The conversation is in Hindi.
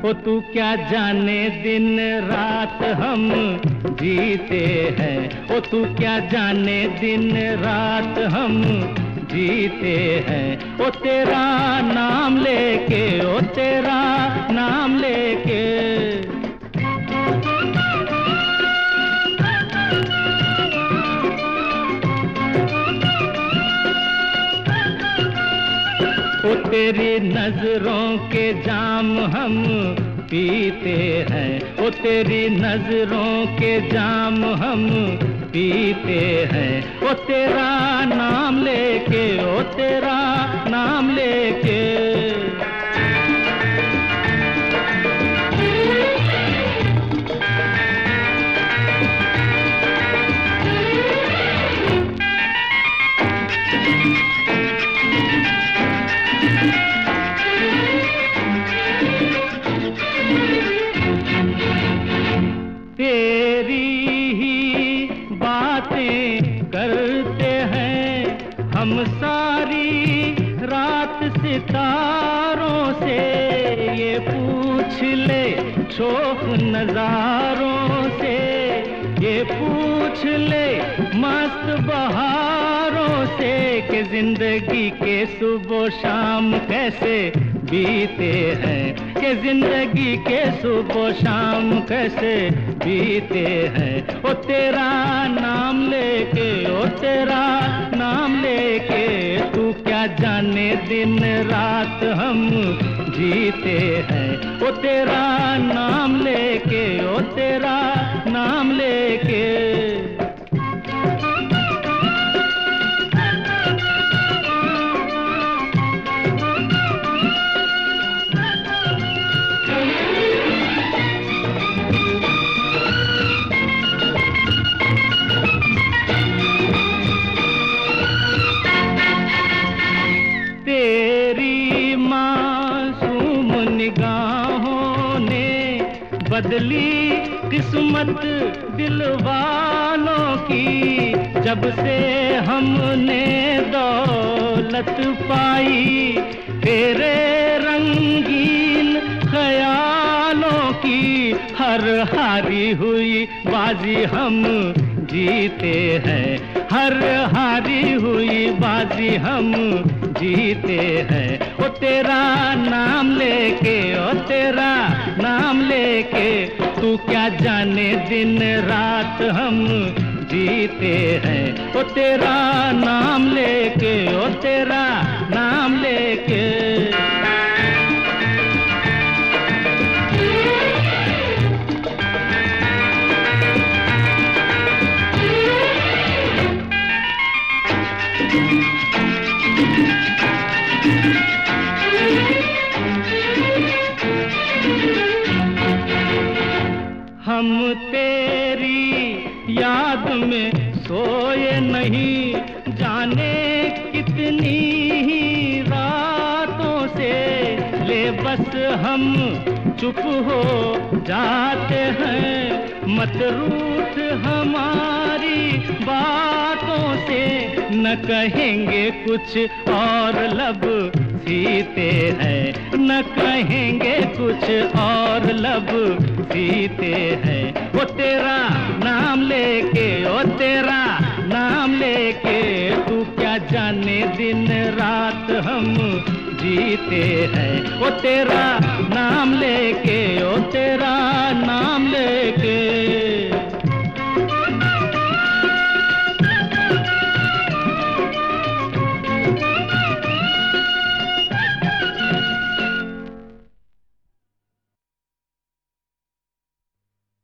ओ तू क्या जाने दिन रात हम जीते हैं, ओ तू क्या जाने दिन रात हम जीते हैं। ओ तेरा नाम लेके, ओ तेरा नाम लेके। ओ तेरी नजरों के जाम हम पीते हैं, ओ तेरी नजरों के जाम हम पीते हैं। ओ तेरा नाम लेके, ओ तेरा नाम लेके। तेरी ही बातें करते हैं हम सारी रात सितारों से। ये पूछ ले शोख नजारों से, ये पूछ ले मस्त बहारों से कि जिंदगी के सुबह शाम कैसे बीते हैं, कि जिंदगी के सुबह शाम कैसे बीते हैं। ओ तेरा नाम लेके, ओ तेरा नाम लेके। तू क्या जाने दिन रात हम जीते हैं, ओ तेरा नाम लेके, ओ तेरा नाम लेके। तेरी मासूम निगाहों ने बदली किस्मत दिल वालों की। जब से हमने दौलत पाई तेरे रंगीन ख्यालों की, हर हारी हुई बाजी हम जीते हैं, हर हारी हुई बाजी हम जीते हैं। ओ तेरा नाम लेके, ओ तेरा नाम लेके। तू क्या जाने दिन रात हम जीते हैं, ओ तेरा नाम लेके, ओ तेरा नाम लेके। हम तेरी याद में सोए नहीं जाने कितनी ही रातों से। ले बस हम चुप हो जाते हैं, मत रूठ हमारी बातों से। न कहेंगे कुछ और लब सीते हैं, न कहेंगे कुछ और लब सीते हैं। ओ तेरा नाम लेके, ओ तेरा नाम लेके। तू क्या जाने दिन रात हम जीते हैं, ओ तेरा नाम लेके, ओ तेरा नाम लेके।